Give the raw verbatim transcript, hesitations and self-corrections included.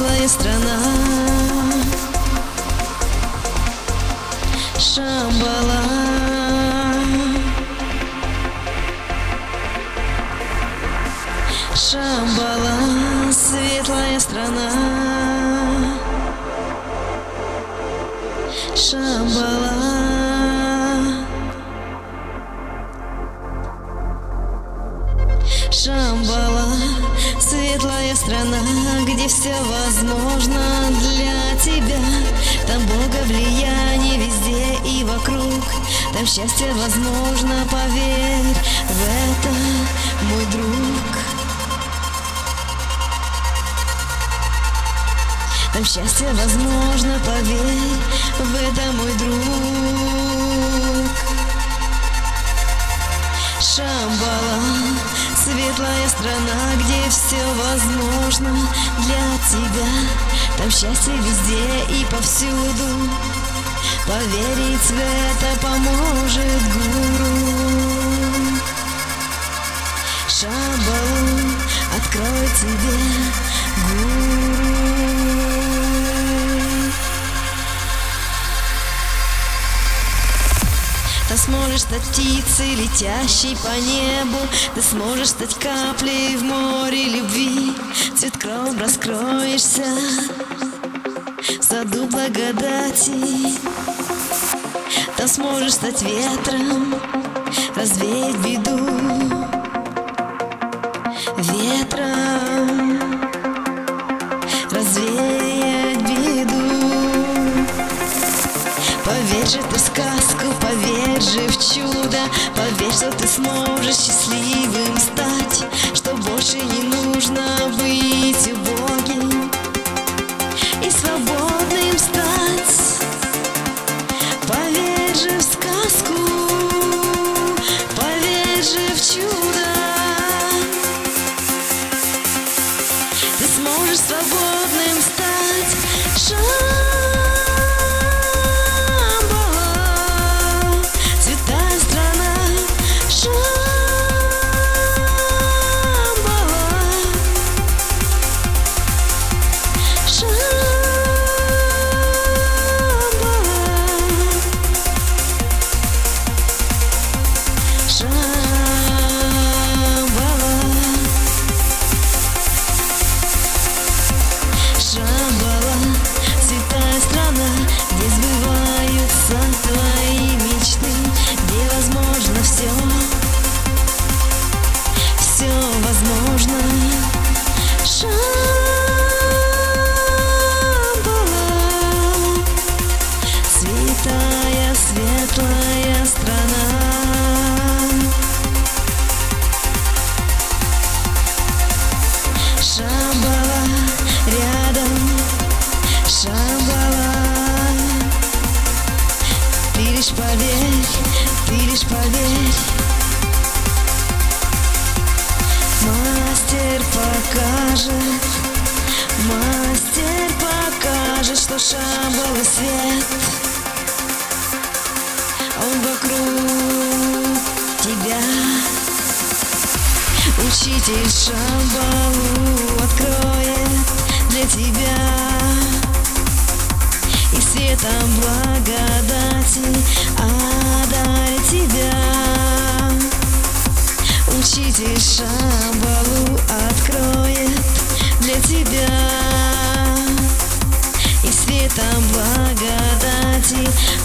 светлая страна. Шамбала, Шамбала, светлая страна. Шамбала, Шамбала, светлая страна, где все возможно для тебя. Там Бога влияние везде и вокруг, там счастье возможно, поверь в это, мой друг. Там счастье возможно, поверь в это, мой друг. Шамбала, светлая страна, где все возможно для тебя. Там счастье везде и повсюду, поверить в это поможет гуру. Шамбалу открой тебе гуру. Ты сможешь стать птицей, летящей по небу. Ты сможешь стать каплей в море любви. Цветком раскроешься в саду благодати. Ты сможешь стать ветром, развеять беду. Ветром развеять беду. Поверь же ты в сказку, поверь же в чудо. Поверь, что ты сможешь счастливым стать, что больше не нужно быть убогим и свободным стать. Поверь же в сказку, поверь же в чудо. Ты сможешь свободным стать. Светлая страна. Шамбала рядом, Шамбала. Ты лишь поверь, ты лишь поверь. Мастер покажет, мастер покажет, что Шамбала свет. Он вокруг тебя. Учитель Шамбалу откроет для тебя и светом благодати одарит тебя. Учитель Шамбалу откроет для тебя и светом благодати